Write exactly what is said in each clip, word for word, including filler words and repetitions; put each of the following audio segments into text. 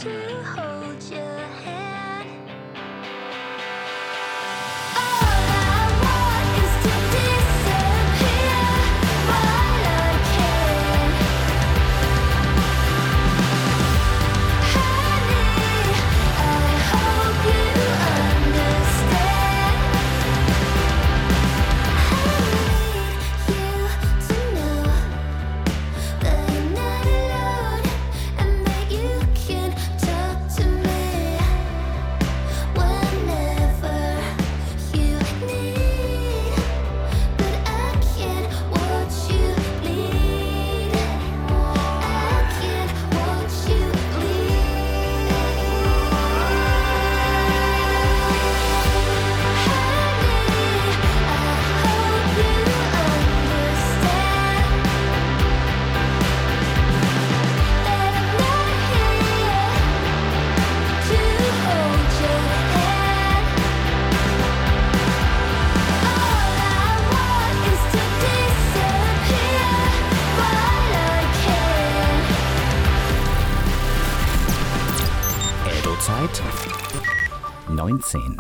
neunzehn.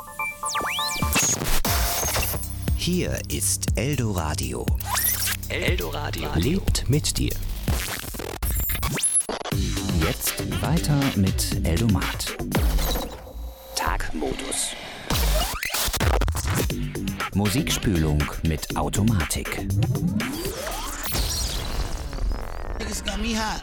Hier ist Eldoradio. Eldoradio lebt mit dir. Jetzt weiter mit Eldomat. Tagmodus. Musikspülung mit Automatik. Niggas got me hot.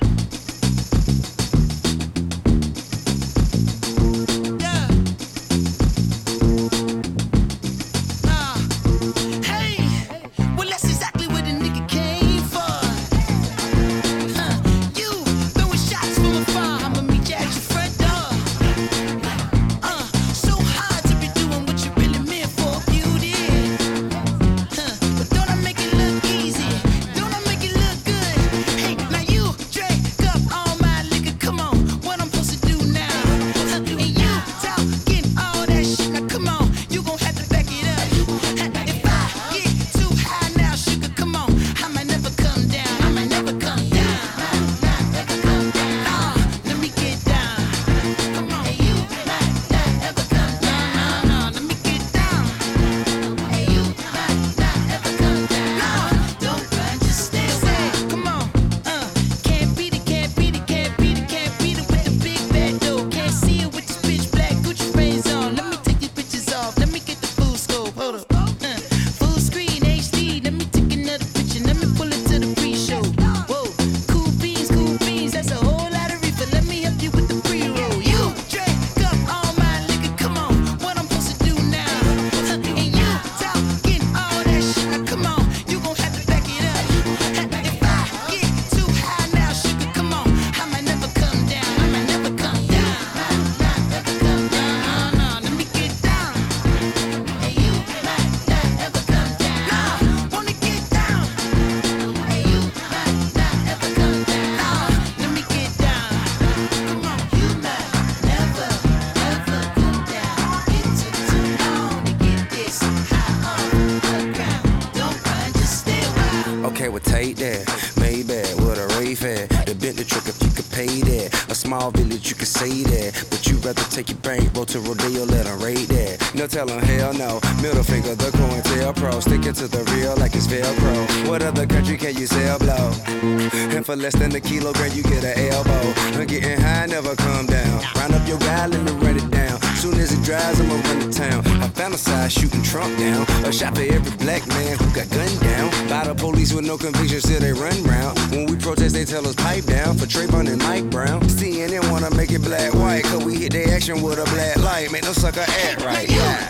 Take your bankroll to Rodeo, let them raid that. No tell them hell no. Middle finger, the COINTELPRO. Stick it to the real like it's Velcro. What other country can you sell blow? And for less than a kilogram, you get an elbow. I'm getting high, never come down. Round up your guy, let me run it down. Soon as it dries, I'ma run to town. I fantasize shooting Trump down. A shot for every black man who got gunned down. By the police with no conviction, still they run round. When we protest, they tell us pipe down. For Trayvon and Mike Brown. C N N wanna make it black white, cause we hit their action with a black light. Make no sucker act right. Yeah.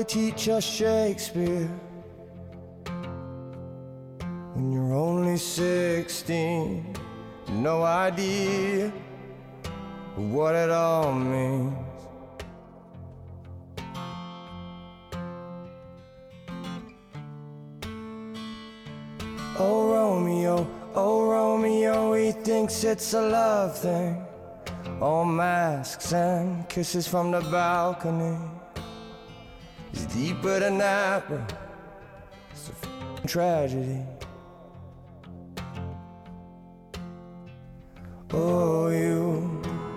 they teach us Shakespeare when you're only sixteen. No idea what it all means. Oh Romeo, oh Romeo, he thinks it's a love thing. All masks and kisses from the balcony. It's deeper than that, but it's a f***ing tragedy. Oh, you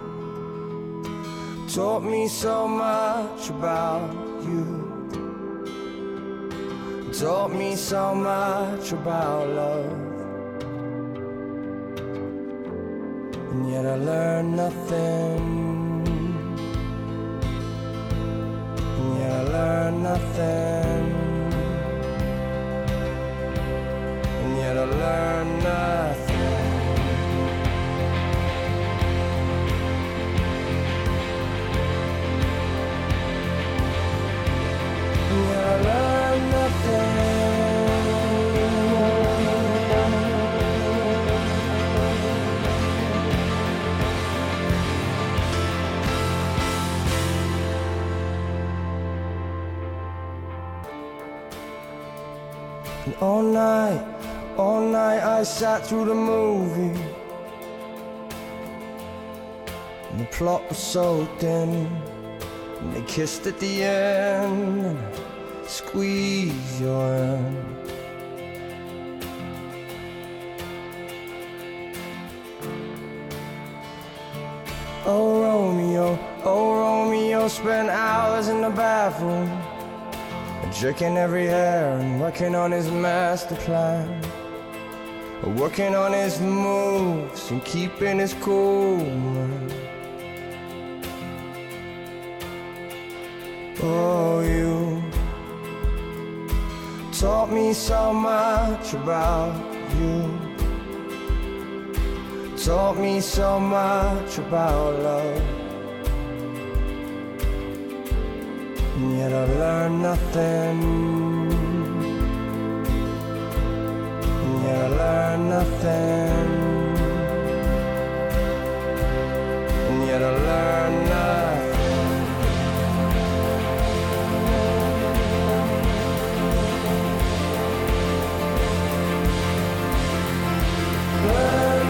taught me so much about you. Taught me so much about love. And yet I learned nothing. And yet I learned nothing. And yet I learned nothing. And yet I learned nothing. And all night, all night I sat through the movie. And the plot was so thin. And they kissed at the end. And I squeezed your hand. Oh Romeo, oh Romeo, spent hours in the bathroom, jerking every hair and working on his master plan, working on his moves and keeping his cool. Oh, you taught me so much about you. Taught me so much about love. And yet I learned nothing. And yet I learned nothing. And yet I learned nothing. Learn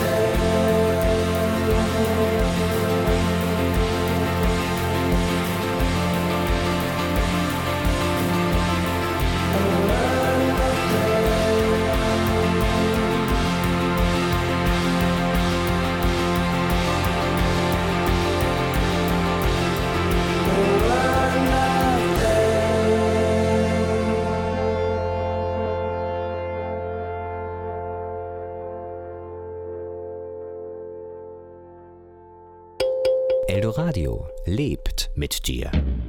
Eldoradio lebt mit dir.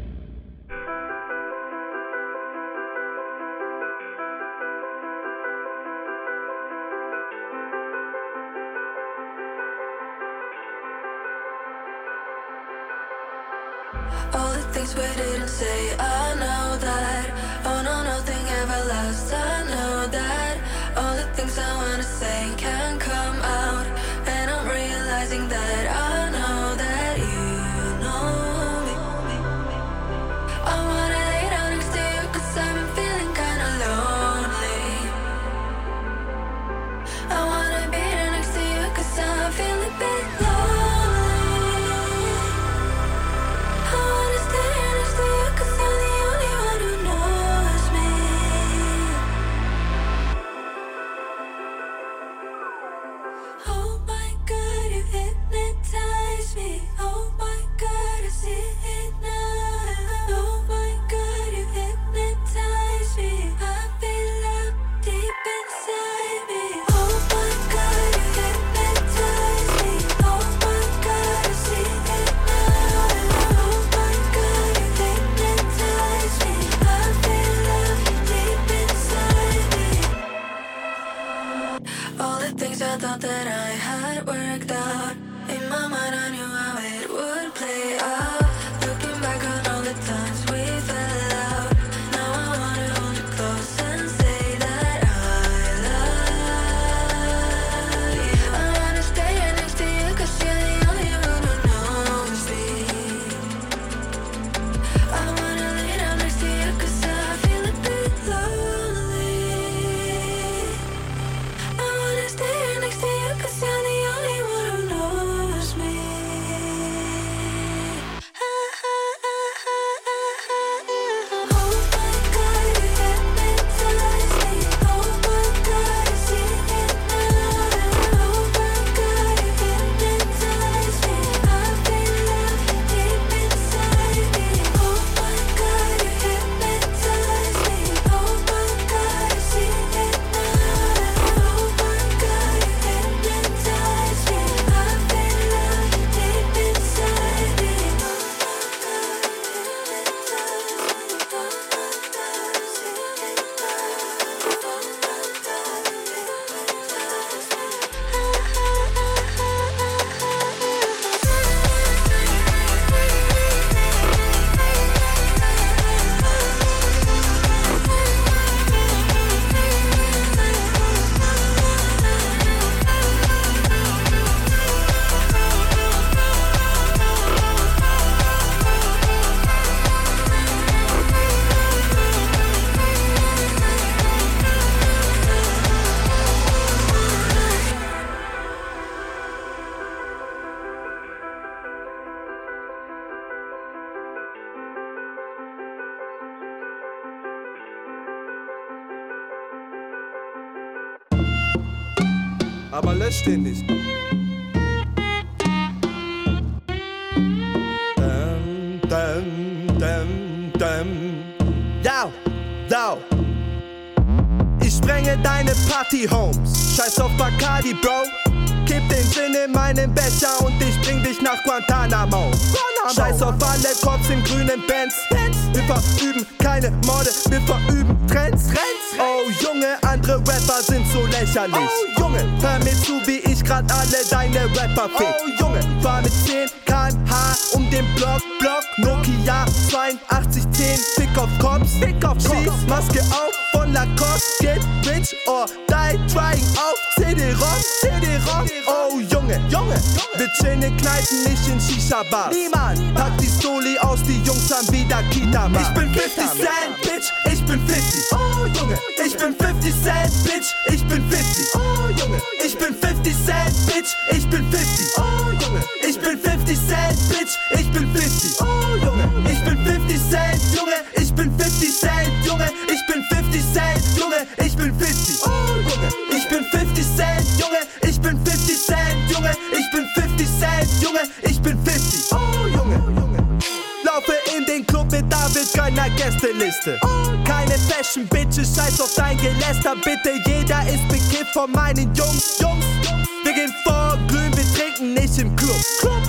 All the things we didn't say, I know that. Oh no, nothing ever lasts, I know that. All the things I wanna say can't come out, and I'm realizing that I know that you know me. I wanna lay down next to you, cause I've been feeling kinda lonely. I wanna be there next to you, cause I'm feeling a bit lonely. I wanna stay here next to you, cause you're the only one who knows me. Oh my God, you hypnotize me. Oh my God, I see it now. Oh my God, you hypnotize me. I feel love deep inside me. Oh my God, you hypnotize me. Oh my God, I see it now. Oh my God, you hypnotize me. I feel love deep inside me. All the things I thought that I had worked out, in my mind I knew how it would play out. Looking back on all the times we fell out, aber lösch den nicht. Dum, dum, dum, dum. Yo, yo. Ich sprenge deine Party-Homes. Scheiß auf Bacardi, Bro. Kipp den Gin in meinen Becher und ich bring dich nach Guantanamo. Scheiß auf alle Cops in grünen Bands. Wir verüben keine Morde, wir verüben Trends. Oh Junge, andere Rapper sind so lächerlich. Oh Junge, hör mir zu, wie ich grad alle deine Rapper fick. Oh Junge, fahr mit zehn Kilometer pro Stunde um den Block, Block. Nokia zweiundachtzig zehn, Fick auf Cops, Fick auf Cops. Schieß, Maske auf von Lacoste, get rich or die trying auf C D-Rom, C D-Rom. Oh Junge, Junge, wir chillen in Kneipen, nicht in Shisha-Bars. Niemand packt die Stoli aus, die Jungs haben wieder Kita-Bar. Ich bin fifty Cent, Bitch, ich bin fifty. Oh Junge, ich bin fifty Cent, Bitch, ich bin fifty. Oh Junge, ich bin fifty Cent, Bitch, ich bin fifty. Oh Junge, ich bin fifty Cent, Bitch, ich bin fifty. Oh Junge, ich bin fifty Cent, Junge, ich bin fifty Cent, Junge, ich bin fifty Cent, Junge, ich bin fifty. Oh Junge, ich bin fifty Cent, Junge, ich bin fifty Cent, Junge, ich bin fifty Cent, Junge, ich bin fifty. Oh Junge, laufe in den Club mit David keiner Gästeliste. Keine Fashion Bitches, scheiß auf dein Geläster, bitte. Jeder ist bekifft von meinen Jungs, Jungs. Wir gehen vor, glühen, wir trinken nicht im Club.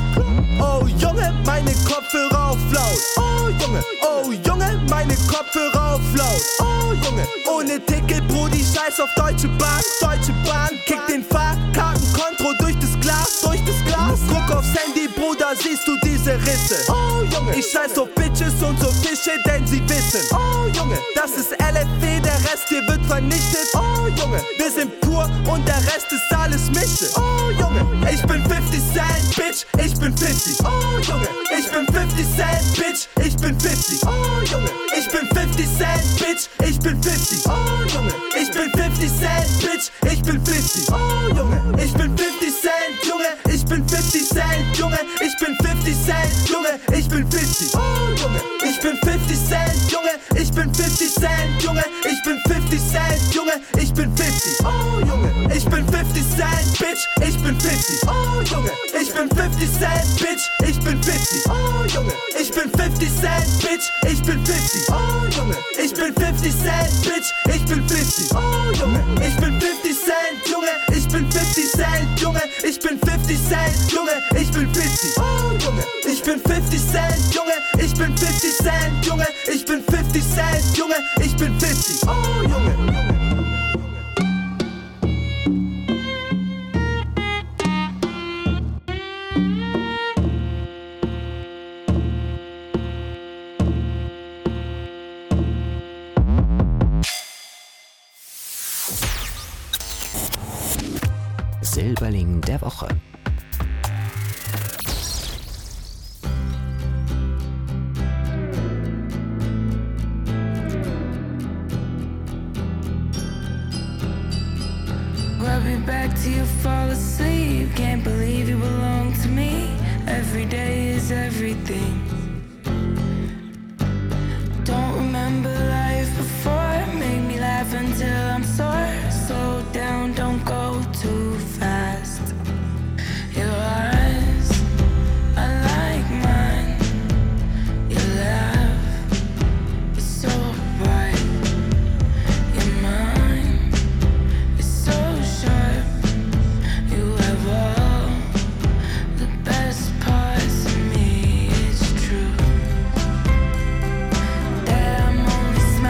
Oh Junge, meine Kopfhörer auf laut. Oh Junge, oh Junge, meine Kopfhörer auf laut. Oh Junge, ohne Ticket, Brudi, scheiß auf Deutsche Bahn. Deutsche Bahn, kick den Fahrkartenkonto durch das Glas, durch das Glas. Guck aufs Handy, Bruder, siehst du diese Risse. Oh Junge, ich scheiß auf Bitches und so Fische, denn sie wissen. Oh Junge, das ist L F W, der Rest hier wird vernichtet. Oh Junge, wir sind pur und der Rest ist alles Mische. Oh Junge, ich bin fifty Cent, Bitch, ich bin fifty. Oh Junge, ich bin fifty Cent, Bitch, ich bin fifty. Oh Junge, ich bin fifty Cent, Bitch, ich bin fifty. Oh Junge, ich bin fifty Cent, Bitch, ich bin fifty. Oh Junge, ich bin fifty Cent, Junge, ich bin fifty Cent, Junge, ich bin fifty Cent, Junge, ich bin fifty. Oh Junge, ich bin fifty Cent, Junge, ich bin fifty Cent, Junge, ich bin fifty Cent, Junge, ich bin fifty. Oh Junge, ich bin fifty Cent, Bitch, ich bin fifty. Oh Junge, ich bin fifty Cent, Bitch, ich bin fifty. Oh Junge, ich bin fifty Cent, Bitch, ich bin fifty. Oh Junge, ich bin fifty Cent, Bitch, ich bin fifty. Oh Junge, ich bin fifty Cent, Junge, ich bin fifty Cent, Junge, ich bin fifty Cent, Junge, ich bin fifty. Oh Junge, ich bin fifty Cent, Junge, ich bin fifty Cent, Junge, ich bin fifty Cent, Junge, ich bin fifty. Oh Junge. Silberling der Woche. Grab me back till you fall asleep. Can't believe you belong to me. Every day is everything. Don't remember life before. Make me laugh until I'm sore. Slow down, don't go too fast. Your eyes are like mine. Your laugh is so bright. Your mind is so sharp. You have all the best parts of me. It's true that I'm only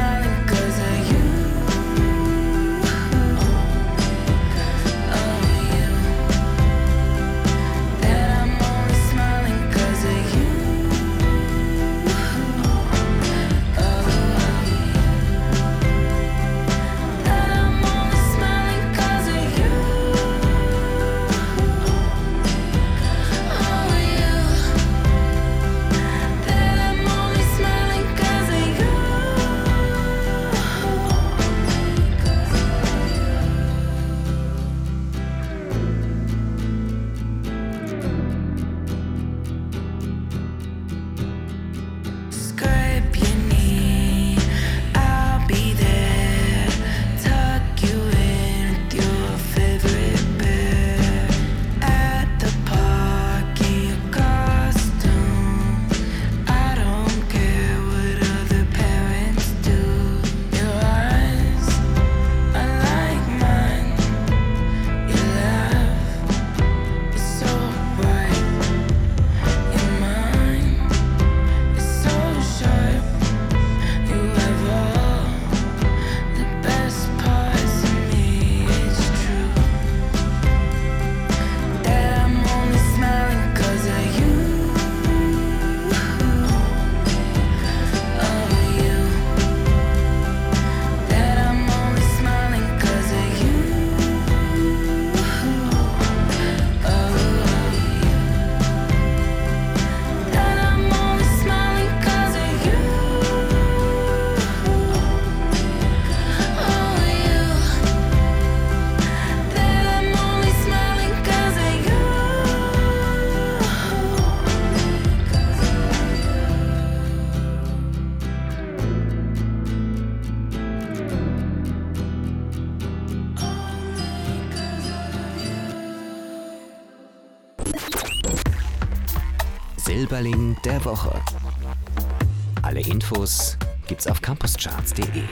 Silberling der Woche. Alle Infos gibt's auf campuscharts punkt de.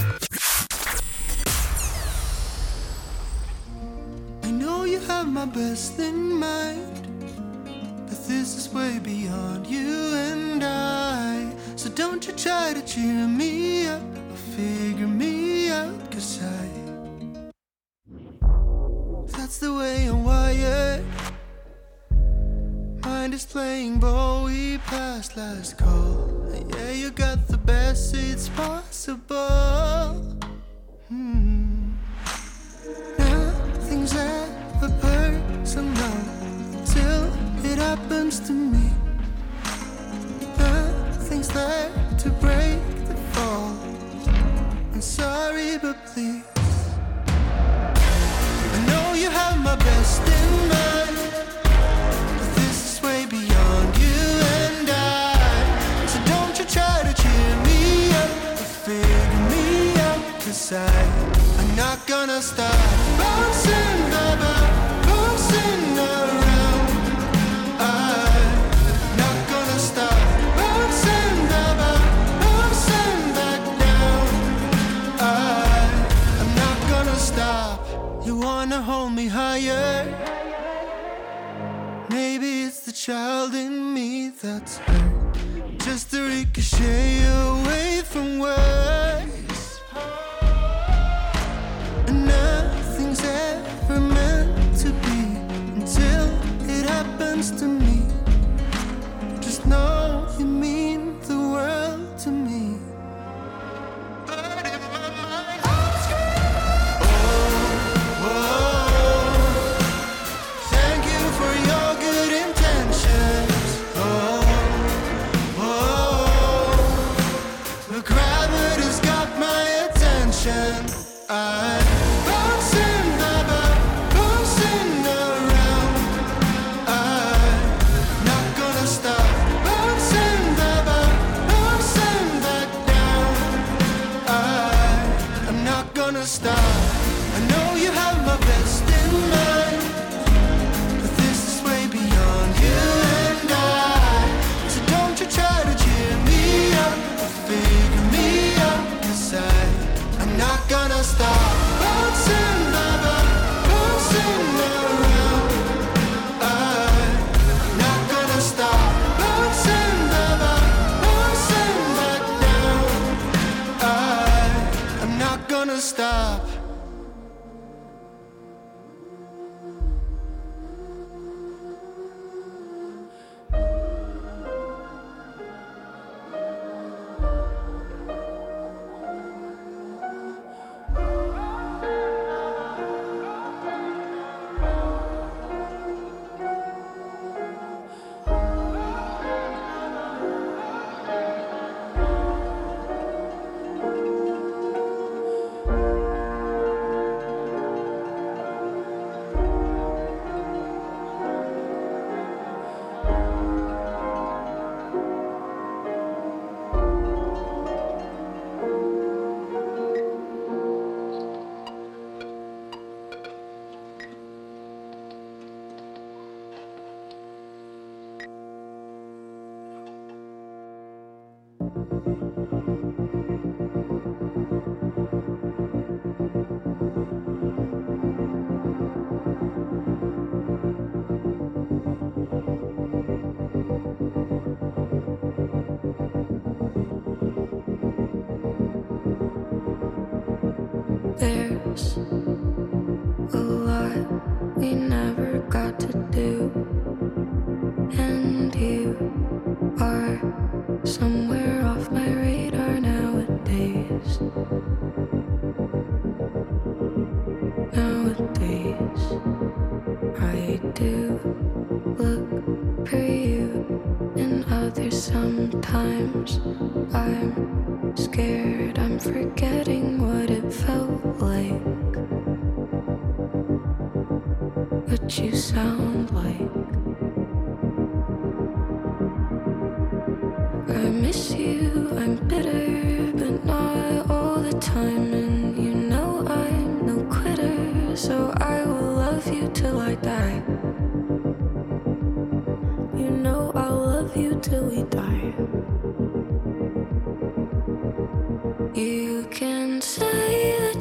I know you have my best in mind, but this is way beyond you and I. So don't you try to cheer me up or figure me out, 'cause I, that's the way I'm wired. Mind is playing ball, we passed last call. Yeah, you got the best seats possible. Hmm. Nothing's ever personal till it happens to me. Nothing's there to break the fall. I'm sorry, but please, I know you have my best in mind, but this is way beyond you and I. So don't you try to cheer me up or figure me out, 'cause I, I'm not gonna stop bouncing, baby, bouncing around. I'm not gonna stop bouncing, baby, bouncing back down. I, I'm not gonna stop. You wanna hold me higher? Maybe it's the child in me that's hurt, just a ricochet away from words. And nothing's ever meant to be until it happens to me. Just know you mean the world to me. But in my mind, I'm screaming, oh, oh, thank you for your good intentions. Oh, oh, the gravity's got my attention. I'm bouncing, baby, bouncing around. I'm not gonna stop bouncing, baby, bouncing back down. I, I'm not gonna stop. I know you have my best in mind, but this is way beyond you and I. So don't you try to cheer me up or figure me out, 'cause I, I'm not gonna stop bouncing, baby, bouncing around. I'm not gonna stop bouncing, baby, bouncing back down. I, I'm not gonna stop. There's a lot we never got to do, and you are somewhere off my radar nowadays. Nowadays, I do look for you in others sometimes. I'm scared I'm forgetting what it felt like, what you sound like. I miss you, I'm bitter, but not all the time. And you know I'm no quitter, so I will love you till I die. You know I'll love you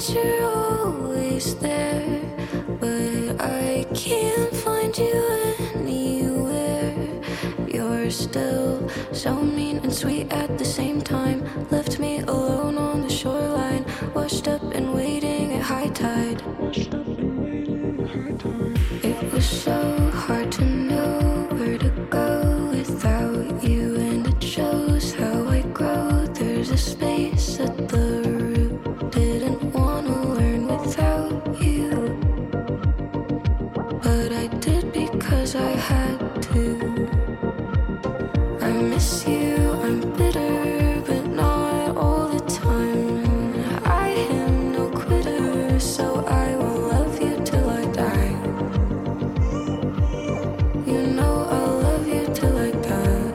that you're always there, but I can't find you anywhere. You're still so mean and sweet at the same time. Left me alone on the shoreline, washed up and waiting at high tide. It was so hard to know where to go without you, and it shows how I grow. There's a space at the root, didn't want to learn without you, but I did because I had to. I miss you, I'm bitter, but not all the time. I am no quitter, so I will love you till I die. You know I'll love you till I die.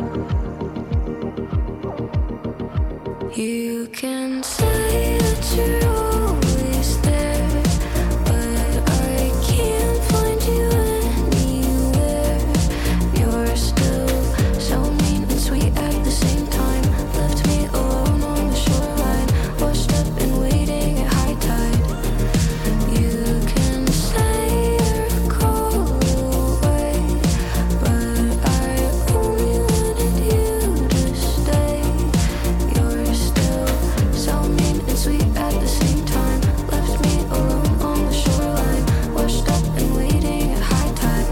You can say that you're always there, but I can't find you anywhere. You're still so mean and sweet at the same time. Left me alone on the shoreline, washed up and waiting at high tide. You can say you're cold away, but I only wanted you to stay. You're still so mean and sweet at the same time. Left me alone on the shoreline, washed up and waiting at high tide.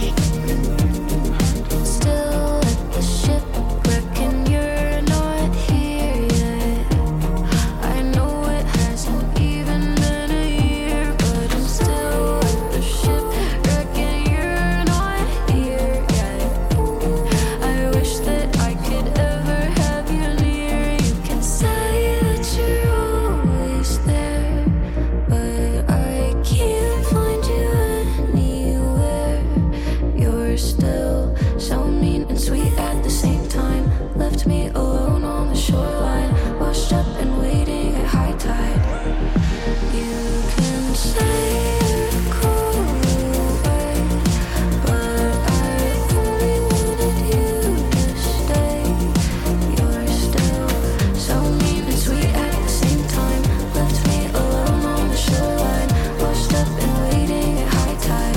Still at the shipwreck and you're not here yet. I know it hasn't even been a year, but I'm still at the shipwreck and you're not here yet. I wish that I could ever have you near. You can say that you're always there, but I can't find you anywhere. You're still so mean and sweet at the same time. Left me alone on the shoreline, washed up and waiting at high tide. You can say you're cold away, but I only wanted you to stay. You're still so mean and sweet at the same time. Left me alone on the shoreline, washed up and waiting at high tide.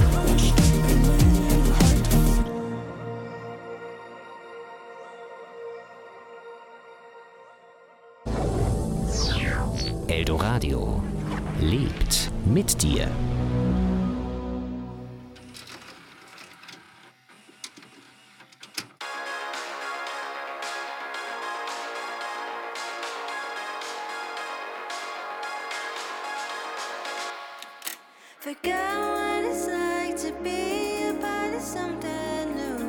Eldoradio lebt mit dir. Forget what it's like to be a part of something new.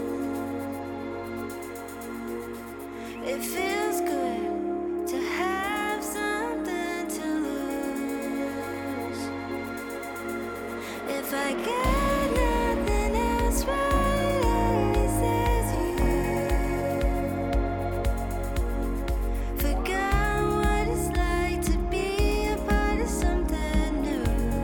It feels good to have something to lose. If I get nothing else right, at least there's you. Forget what it's like to be a part of something new.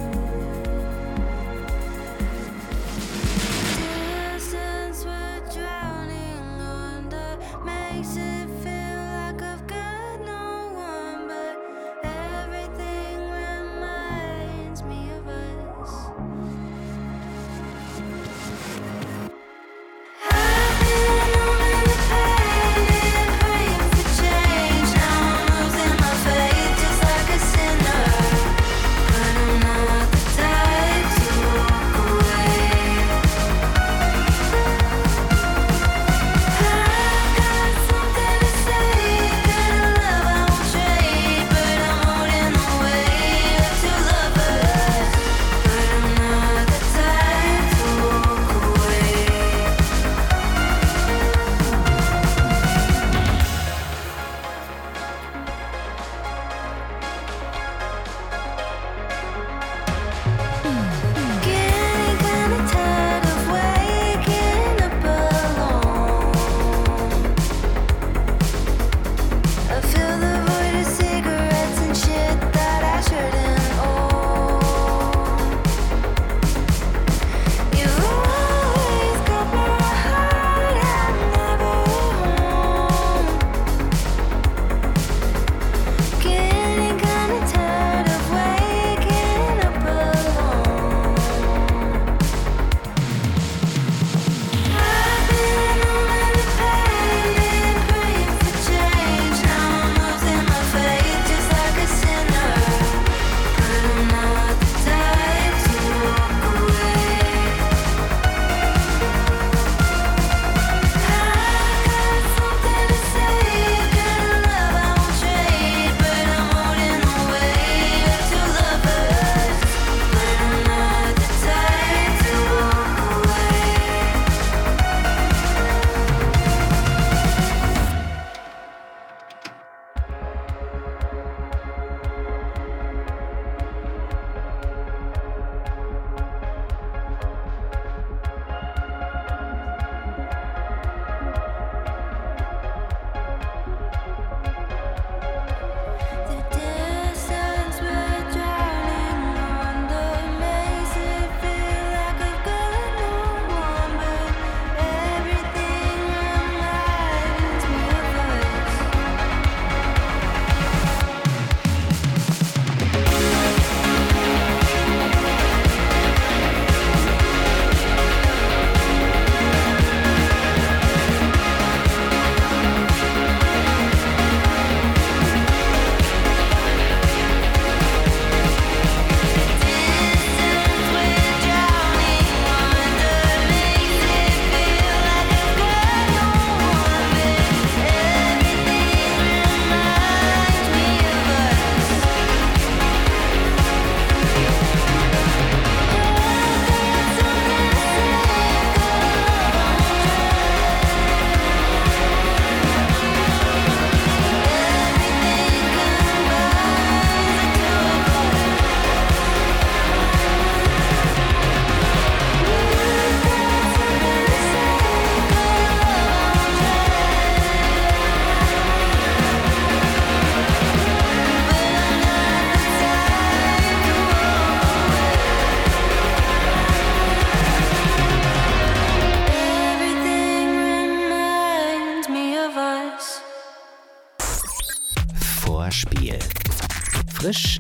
Distance we're drowning under makes it feel like I've got no one, but everything reminds me of us.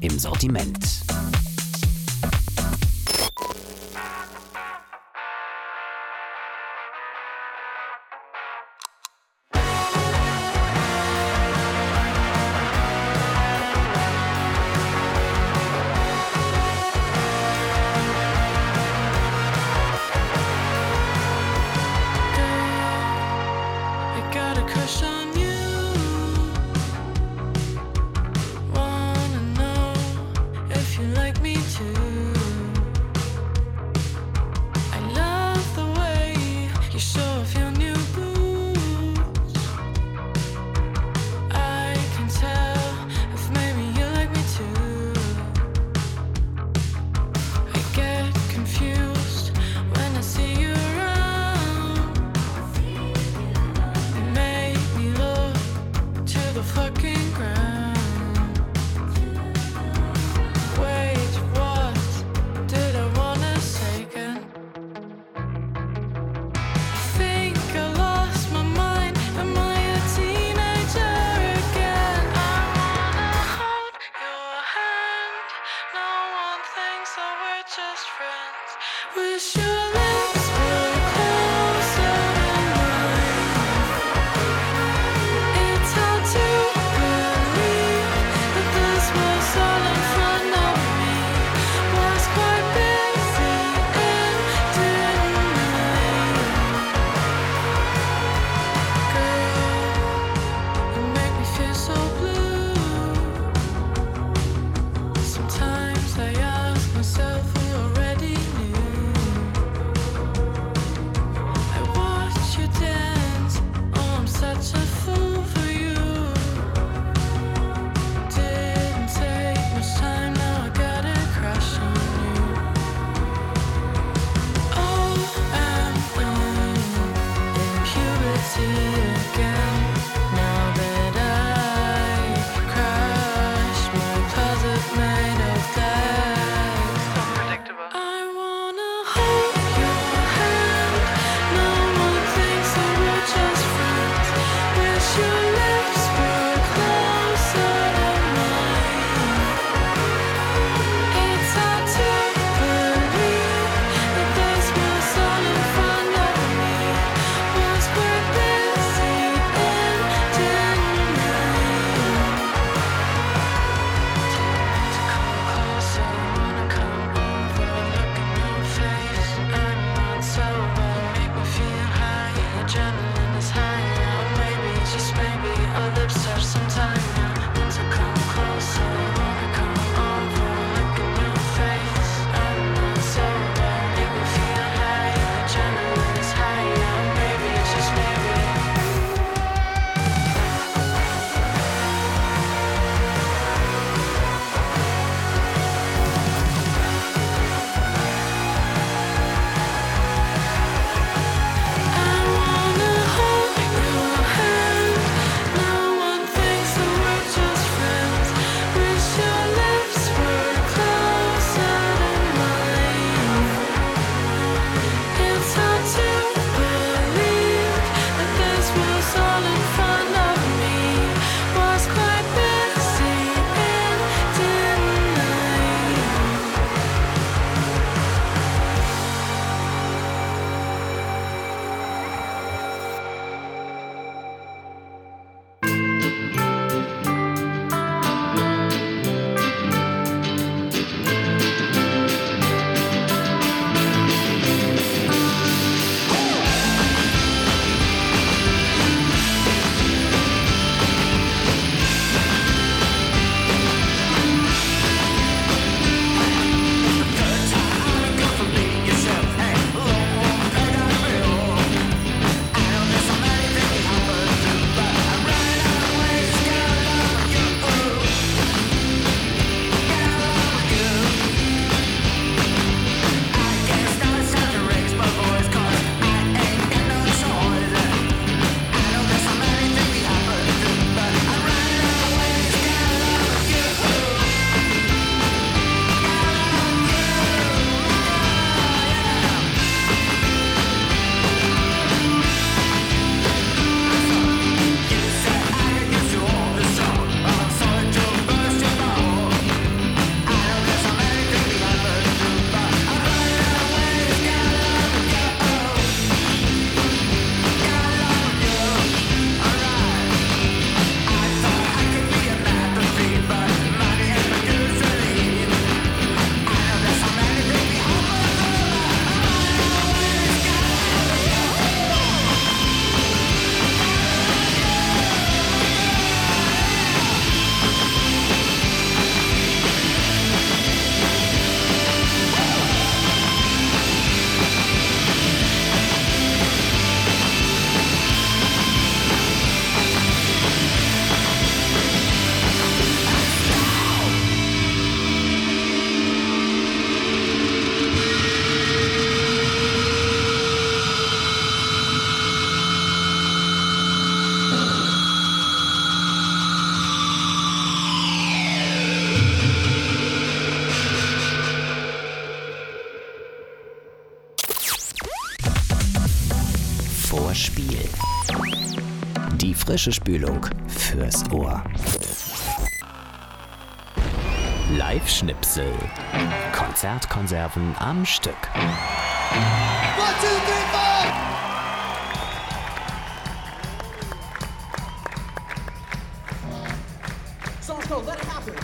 im Sortiment. Sometimes I ask myself who already knew. Hörspiel. Die frische Spülung fürs Ohr. Live-Schnipsel. Konzertkonserven am Stück. One, two, three, four! Songs go, let it happen.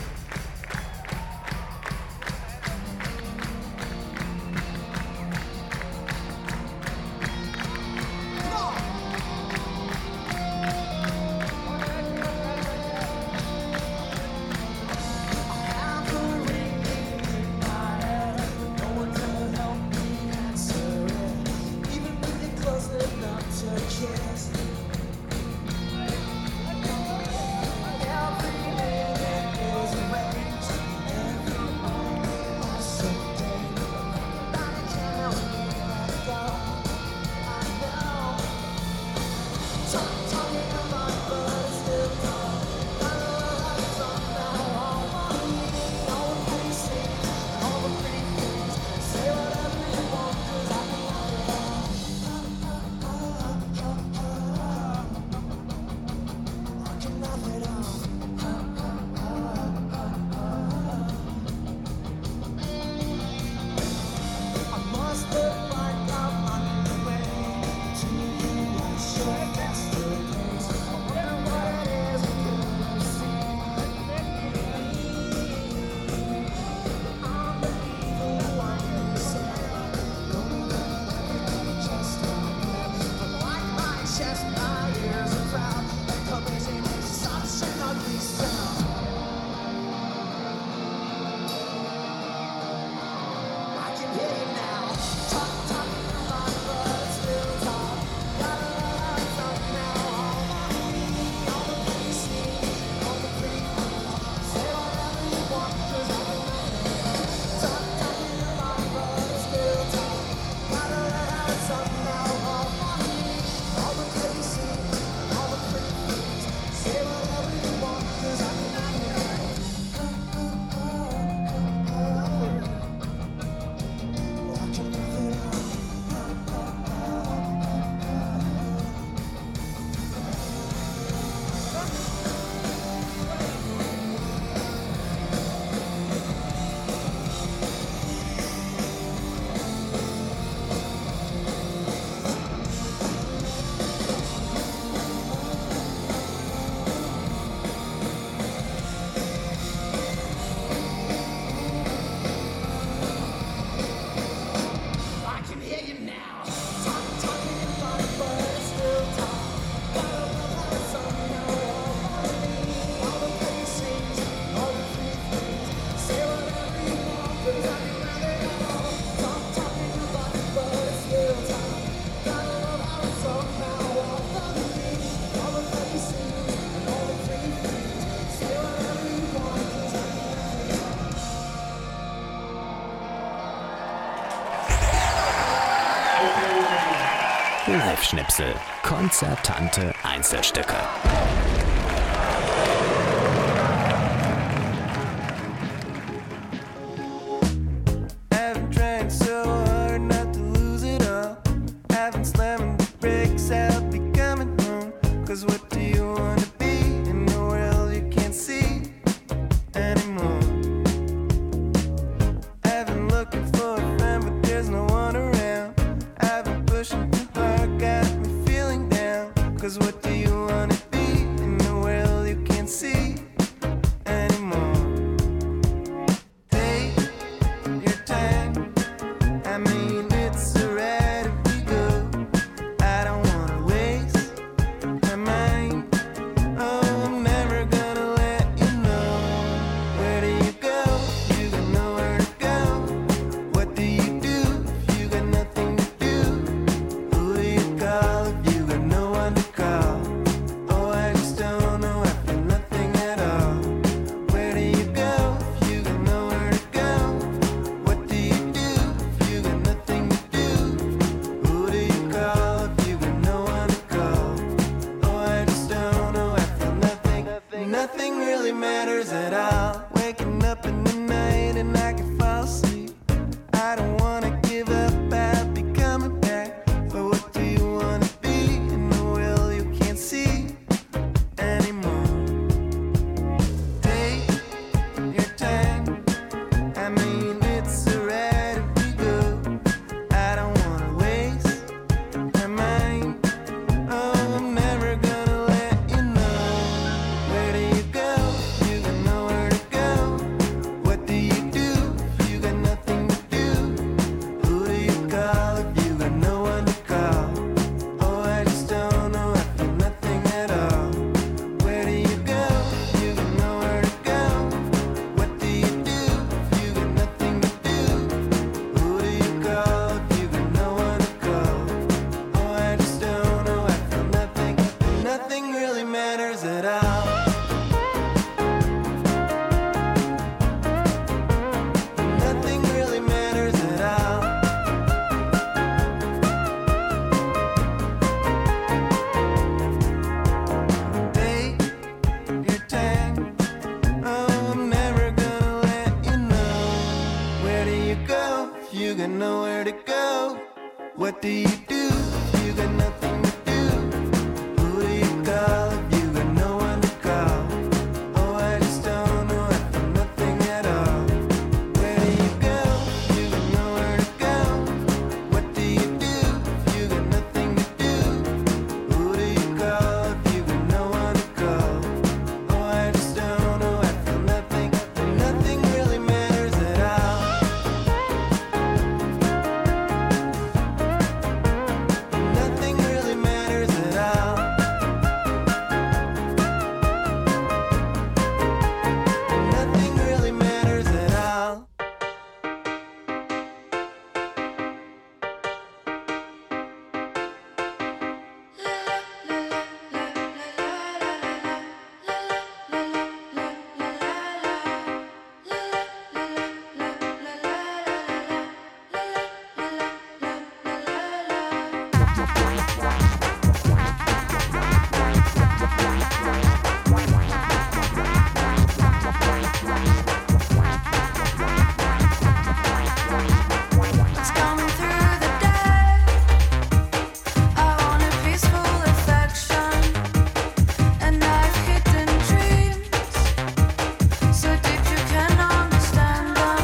Live-Schnipsel. Konzertante Einzelstücke. Cause what do you wanna be? you got nowhere to go? What do you do if you got nothing to do? Who do you call if you got no one to call? Oh, I just don't know, I feel nothing at all. Where do you go if you got nowhere to go? What do you do if you got nothing to do? Who do you call if you got no one to call? Oh, I just don't know, I feel nothing, and nothing really matters at all. Nothing really matters at all. Nothing really matters at all. It's coming through the day. I want a peaceful affection, and I've hidden dreams so deep you can understand them.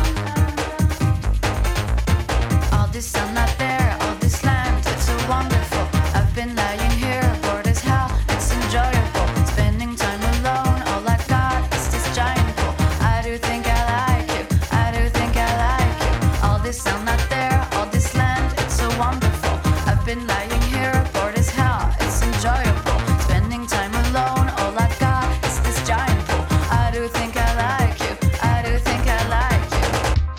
All this sun out there, all this land, it's so wonderful. I've been lying here, bored as hell. It's enjoyable, spending time alone. All I got is this giant pool. I do think I like you. I do think I like you. All this sun out there, all this land, it's so wonderful. I've been lying here, bored as hell. It's enjoyable, spending time alone. All I got is this giant pool. I do think I like you. I do think I like you.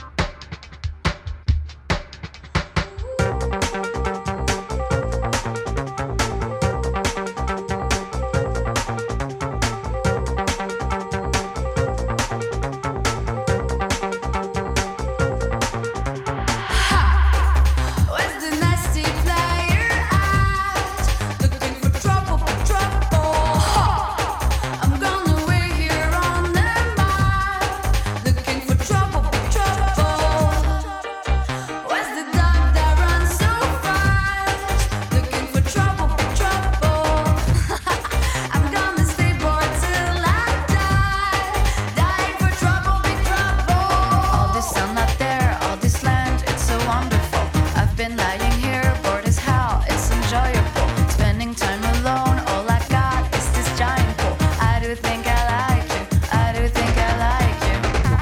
Where's the nasty player at? Looking for trouble, for trouble. I'm gonna wait here on the map. Looking for trouble, for trouble. Where's the dog that runs so fast? Looking for trouble, for trouble. I'm gonna stay bored till I die. Dying for trouble, big trouble. All this sun out there, all this land, it's so wonderful. I've been lying here, bored as hell. It's enjoyable, spending time alone. All I got is this giant pool. I do think I like you. I do think I like you.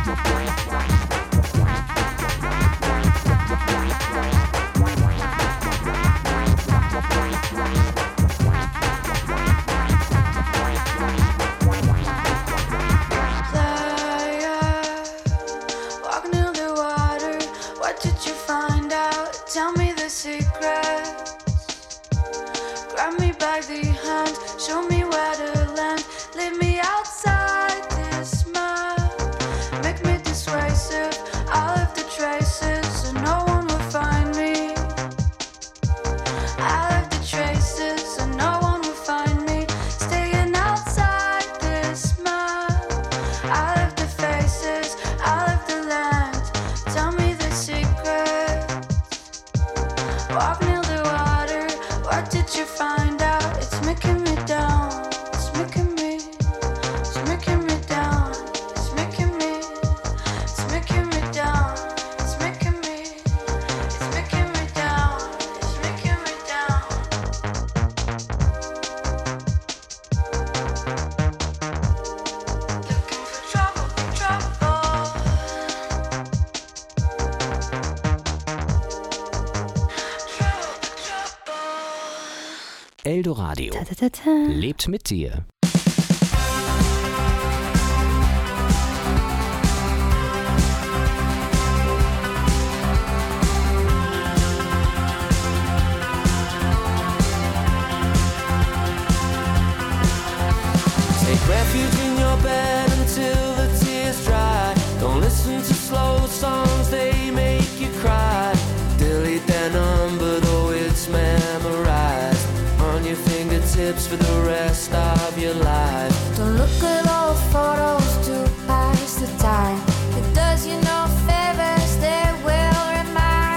Player, walking in the water. What did you find out? Tell me the secrets. Grab me by the hand, show me where to land. Leave me outside this map. Make me dissuasive. I left the traces, so no one will find me. I left the traces, so no one will find me. Staying outside this map. I left the faces, I left the land. Tell me the secrets. Walk near the water. What did you find out? It's making me down. It's making me. It's making me down. It's making me. It's making me down. It's making me. It's making me down. It's making me down. Looking for trouble, trouble. Eldoradio lebt mit dir. Take refuge in your bed until the tears dry. Don't listen to slow songs, they make you cry. Delete their number, though it's memorized on your fingertips for the rest of your life. Don't look at old photos to pass the time. It does you no favors, they will remind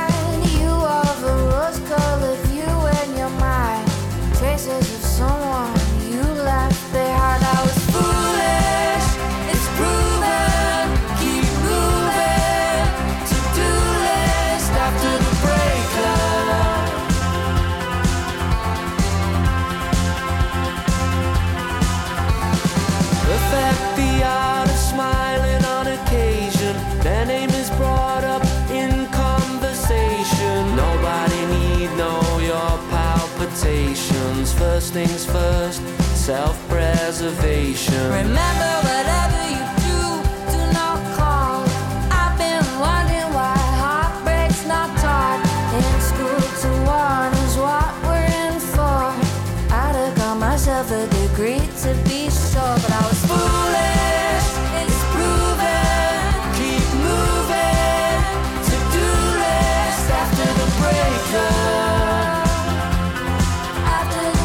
remember whatever you do, do not call. I've been wondering why heartbreak's not taught in school. To warn is what we're in for. I'd have got myself a degree to be sure, but I was foolish. It's proven. Keep moving. To-do list after the breakup. After the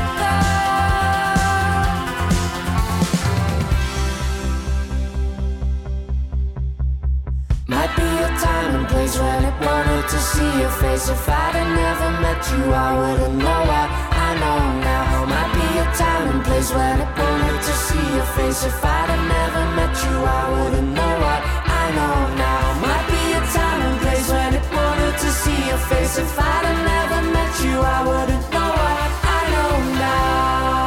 breakup. Might be a time and place when it wanted to see your face. If I'd have never met you, I wouldn't know what I know now. Might be a time and place when it wanted to see your face. If I'd have never met you, I wouldn't know what I know now. Might be a time and place when it wanted to see your face. If I'd have never met you, I wouldn't know what I know now.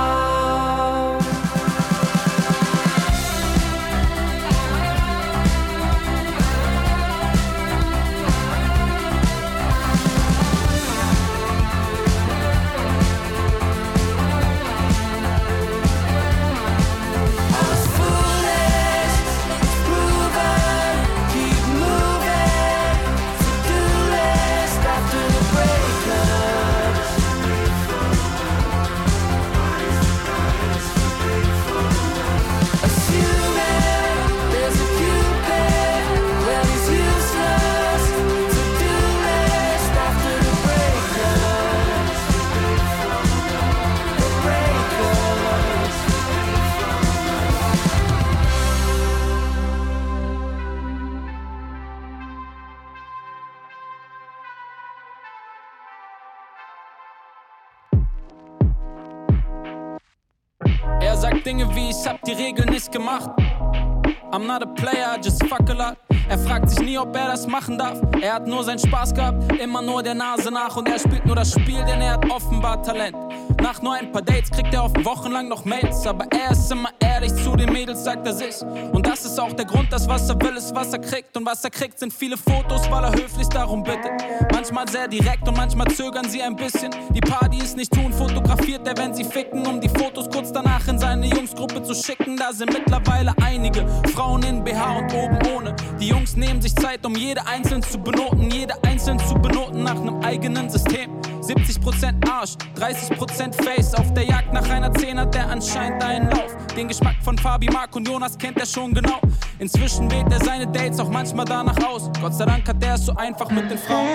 Er sagt Dinge wie, ich hab die Regeln nicht gemacht. I'm not a player, I just fuck a lot. Er fragt sich nie, ob er das machen darf. Er hat nur seinen Spaß gehabt, immer nur der Nase nach. Und er spielt nur das Spiel, denn er hat offenbar Talent. Nach nur ein paar Dates kriegt er oft wochenlang noch Mails. Aber er ist immer ehrlich zu den Mädels, sagt er sich. Und das ist auch der Grund, dass was er will, ist was er kriegt. Und was er kriegt, sind viele Fotos, weil er höflich darum bittet. Manchmal sehr direkt und manchmal zögern sie ein bisschen. Die paar, die es nicht tun, fotografiert er, wenn sie ficken. Um die Fotos kurz danach in seine Jungsgruppe zu schicken. Da sind mittlerweile einige Frauen in B H und oben ohne. Die Jungs nehmen sich Zeit, um jede einzeln zu benoten. Jede einzeln zu benoten nach einem eigenen System. siebzig Prozent Arsch, dreißig Prozent Face. Auf der Jagd nach einer zehn hat er anscheinend einen Lauf. Den Geschmack von Fabi, Mark und Jonas kennt er schon genau. Inzwischen wählt er seine Dates auch manchmal danach aus. Gott sei Dank hat er es so einfach mit den Frauen.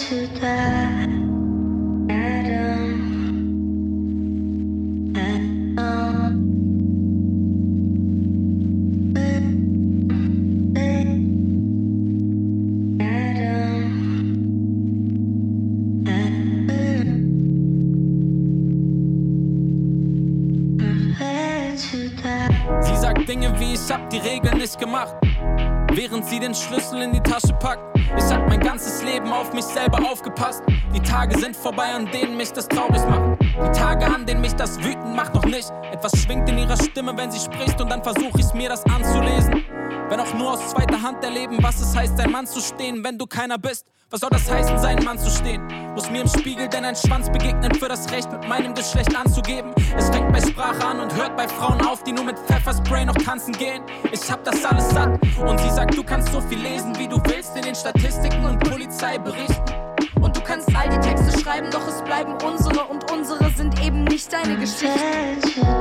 Sie sagt Dinge wie, ich hab die Regeln nicht gemacht, während sie den Schlüssel in die Tasche packt. Ich hab mein ganzes Leben auf mich selber aufgepasst. Die Tage sind vorbei, an denen mich das traurig macht. Die Tage, an denen mich das wütend macht, noch nicht. Etwas schwingt in ihrer Stimme, wenn sie spricht, und dann versuch ich mir das anzulesen. Wenn auch nur aus zweiter Hand erleben, was es heißt, ein Mann zu stehen, wenn du keiner bist. Was soll das heißen, seinen Mann zu stehen? Muss mir im Spiegel denn ein Schwanz begegnen für das Recht, mit meinem Geschlecht anzugeben? Es fängt bei Sprache an und hört bei Frauen auf, die nur mit Pfefferspray noch tanzen gehen. Ich hab das alles satt. Und sie sagt, du kannst so viel lesen, wie du willst in den Statistiken und Polizeiberichten. Und du kannst all die Texte schreiben, doch es bleiben unsere, und unsere sind eben nicht deine Geschichten.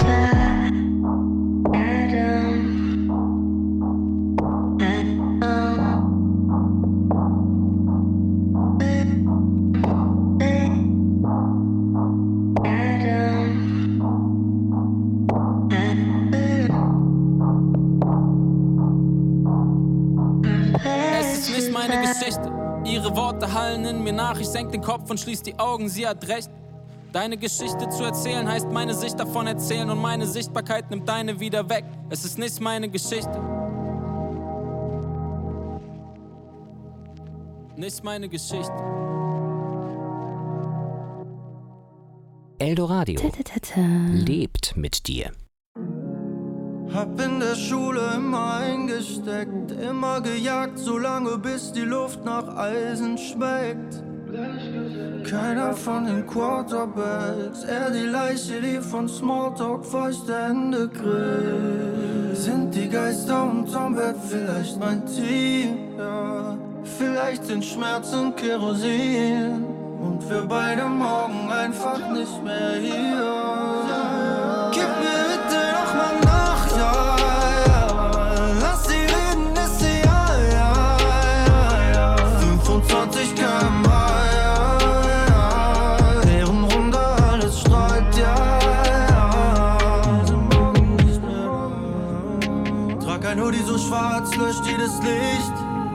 Ihre Worte hallen in mir nach, ich senk den Kopf und schließ die Augen, sie hat recht. Deine Geschichte zu erzählen heißt meine Sicht davon erzählen, und meine Sichtbarkeit nimmt deine wieder weg. Es ist nicht meine Geschichte. Nicht meine Geschichte. Eldoradio lebt mit dir. Hab in der Schule immer eingesteckt, immer gejagt, solange bis die Luft nach Eisen schmeckt. Keiner von den Quarterbacks, er die Leiche, die von Smalltalk feuchte Hände kriegt. Sind die Geister unterm Bett vielleicht mein Team, ja. Vielleicht sind Schmerzen Kerosin und wir beide morgen einfach nicht mehr hier. Gib mir bitte noch mal nach, ja, ja. Lass sie reden, ist sie, ja, ja, ja, ja. fünfundzwanzig Kilometer pro Stunde. Kein Hoodie so schwarz, löscht jedes Licht.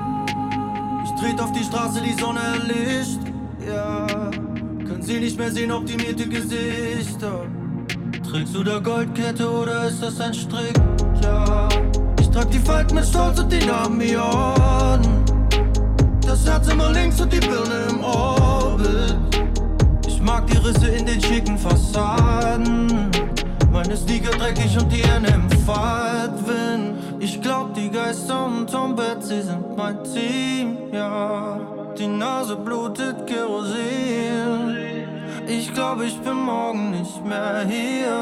Ich trete auf die Straße, die Sonne erlischt. Ja, können sie nicht mehr sehen, optimierte Gesichter. Trägst du da Goldkette oder ist das ein Strick? Ja, ich trag die Falten mit Stolz und die Namen Milliarden. Das Herz immer links und die Birne im Orbit. Ich mag die Risse in den schicken Fassaden. Meine Sneaker dreckig und die Hände im Fahrtwind. Ich glaub, die Geister unterm Bett, sie sind mein Team, ja. Die Nase blutet Kerosin. Ich glaub, ich bin morgen nicht mehr hier.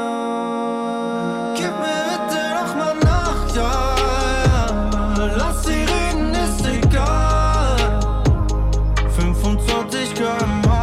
Gib mir bitte noch mal nach, ja, ja. Lass sie reden, ist egal. fünfundzwanzig Kilometer pro Stunde.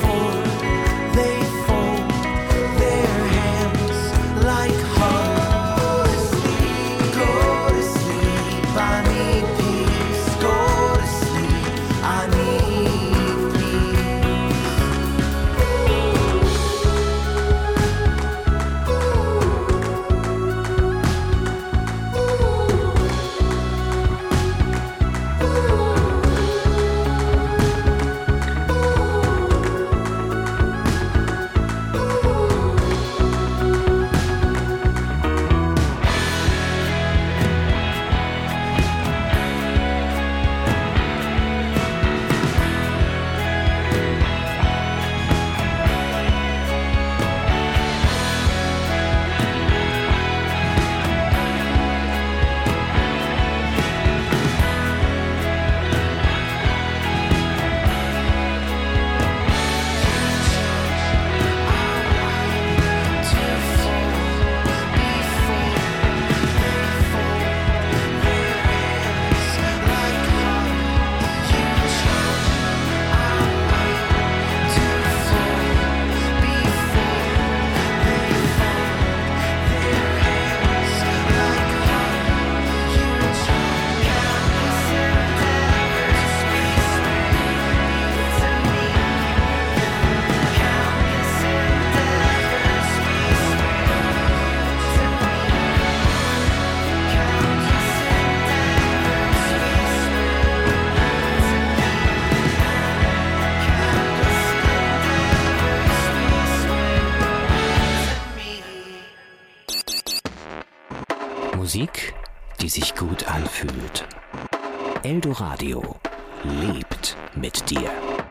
Like heart. Musik, die sich gut anfühlt. Eldoradio lebt mit dir.